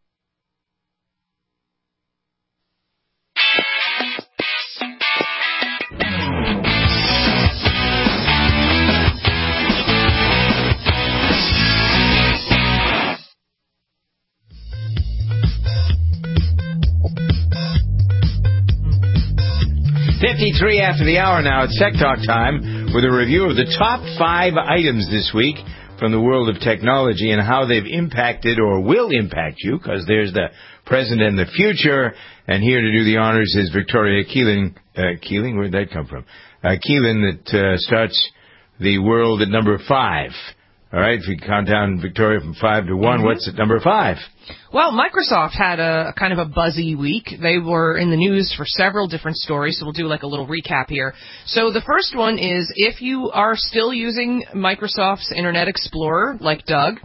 .53 after the hour now. It's Tech Talk time with a review of the top 5 items this week from the world of technology and how they've impacted or will impact you, because there's the present and the future. And here to do the honors is Victoria Keeling. Keeling? Where'd that come from? Keeling, that starts the world at number 5. All right, if you count down, Victoria, from 5 to 1, what's at number 5?
Well, Microsoft had a kind of a buzzy week. They were in the news for several different stories, so we'll do like a little recap here. So the first one is, if you are still using Microsoft's Internet Explorer, like Doug,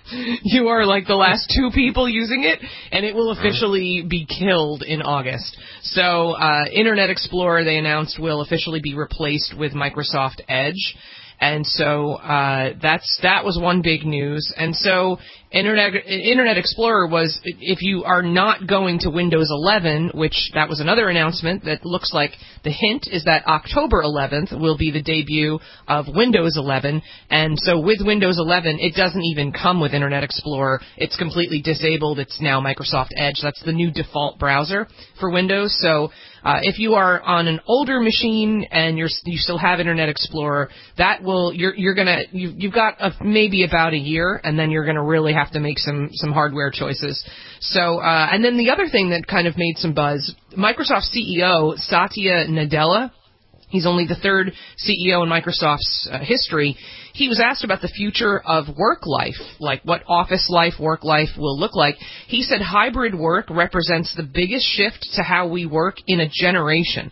you are like the last 2 people using it, and it will officially be killed in August. So Internet Explorer, they announced, will officially be replaced with Microsoft Edge. And so that was one big news. And so Internet Explorer was, if you are not going to Windows 11, which that was another announcement that looks like the hint is that October 11th will be the debut of Windows 11. And so with Windows 11, it doesn't even come with Internet Explorer. It's completely disabled. It's now Microsoft Edge. That's the new default browser for Windows. So if you are on an older machine and you still have Internet Explorer, that will you've got maybe about a year, and then you're gonna really have to make some hardware choices. So and then the other thing that kind of made some buzz, Microsoft CEO Satya Nadella. He's only the 3rd CEO in Microsoft's history. He was asked about the future of work life, like what office life, work life will look like. He said hybrid work represents the biggest shift to how we work in a generation.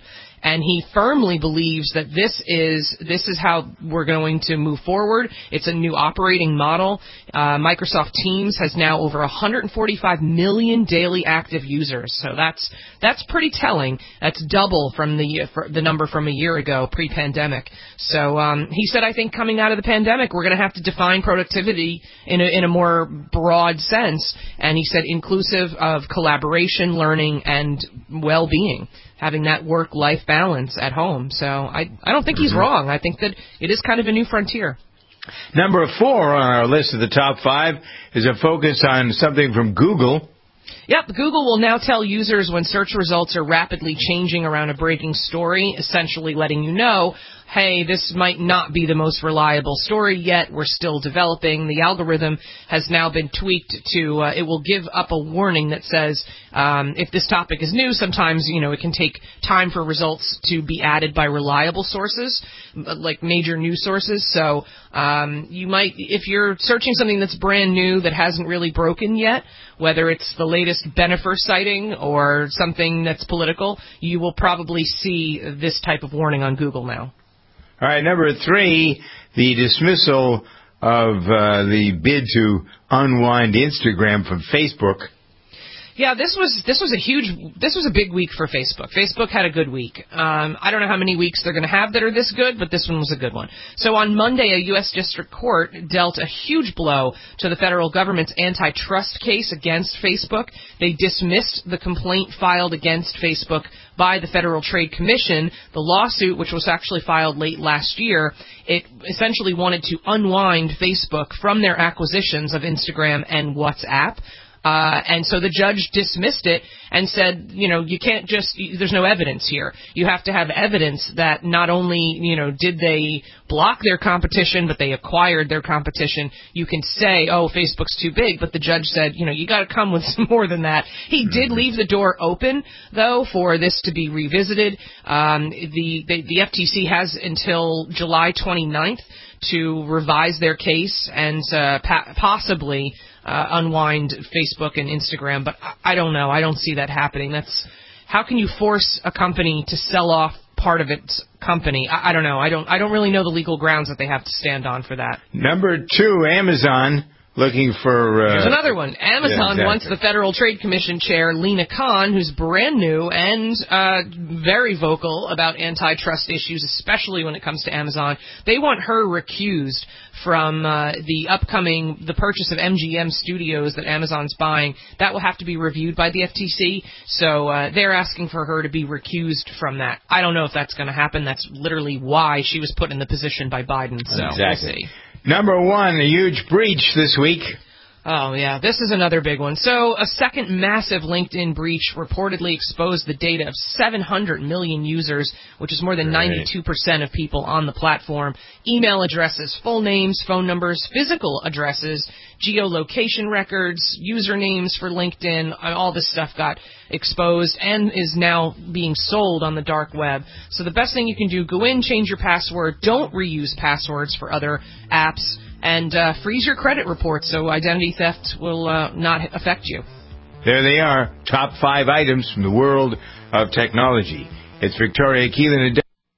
and he firmly believes that this is how we're going to move forward. It's a new operating model. Microsoft Teams has now over 145 million daily active users, so that's pretty telling. That's double from the number from a year ago, pre-pandemic. So he said, I think coming out of the pandemic, we're going to have to define productivity in a more broad sense, and he said inclusive of collaboration, learning, and well-being, having that work-life balance at home. So I don't think he's wrong. I think that it is kind of a new frontier.
Number 4 on our list of the top 5 is a focus on something from Google.
Yep, Google will now tell users when search results are rapidly changing around a breaking story, essentially letting you know, hey, this might not be the most reliable story yet. We're still developing. The algorithm has now been tweaked to, it will give up a warning that says, if this topic is new, sometimes, it can take time for results to be added by reliable sources, like major news sources. So, you might, if you're searching something that's brand new that hasn't really broken yet, whether it's the latest Bennifer sighting or something that's political, you will probably see this type of warning on Google now.
All right, number 3, the dismissal of the bid to unwind Instagram from Facebook.
Yeah, this was a big week for Facebook. Facebook had a good week. I don't know how many weeks they're going to have that are this good, but this one was a good one. So on Monday, a U.S. District Court dealt a huge blow to the federal government's antitrust case against Facebook. They dismissed the complaint filed against Facebook by the Federal Trade Commission. The lawsuit, which was actually filed late last year, it essentially wanted to unwind Facebook from their acquisitions of Instagram and WhatsApp. And so the judge dismissed it and said, you can't just, there's no evidence here. You have to have evidence that not only, did they block their competition, but they acquired their competition. You can say, oh, Facebook's too big, but the judge said, you got to come with some more than that. He did leave the door open, though, for this to be revisited. The FTC has until July 29th to revise their case and possibly unwind Facebook and Instagram, but I don't know. I don't see that happening. How can you force a company to sell off part of its company? I don't know. I don't really know the legal grounds that they have to stand on for that.
Number 2, Amazon. Looking for...
Here's another one. Amazon wants the Federal Trade Commission chair, Lina Khan, who's brand new and very vocal about antitrust issues, especially when it comes to Amazon. They want her recused from the purchase of MGM Studios that Amazon's buying. That will have to be reviewed by the FTC, so they're asking for her to be recused from that. I don't know if that's going to happen. That's literally why she was put in the position by Biden, so We'll see.
Number 1, a huge breach this week.
Oh, yeah, this is another big one. So a second massive LinkedIn breach reportedly exposed the data of 700 million users, which is more than 92% of people on the platform. Email addresses, full names, phone numbers, physical addresses, geolocation records, usernames for LinkedIn, all this stuff got exposed and is now being sold on the dark web. So the best thing you can do, go in, change your password, don't reuse passwords for other apps, and freeze your credit report so identity theft will not affect you.
There they are, top 5 items from the world of technology. It's Victoria Keelan.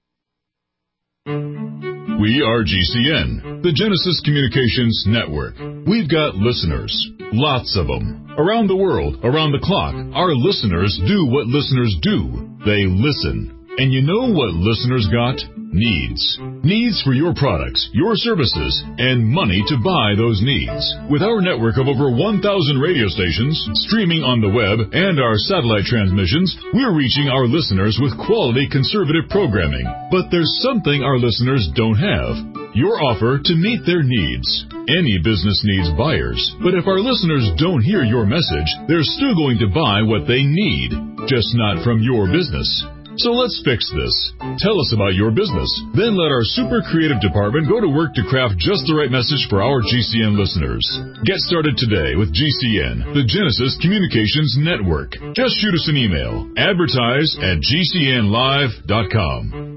We are GCN, the Genesis Communications Network. We've got listeners, lots of them. Around the world, around the clock, our listeners do what listeners do. They listen. And you know what listeners got? Needs. Needs for your products, your services, and money to buy those needs. With our network of over 1,000 radio stations, streaming on the web, and our satellite transmissions, we're reaching our listeners with quality conservative programming. But there's something our listeners don't have. Your offer to meet their needs. Any business needs buyers, but if our listeners don't hear your message, they're still going to buy what they need, just not from your business. So let's fix this. Tell us about your business. Then let our super creative department go to work to craft just the right message for our GCN listeners. Get started today with GCN, the Genesis Communications Network. Just shoot us an email. Advertise@gcnlive.com.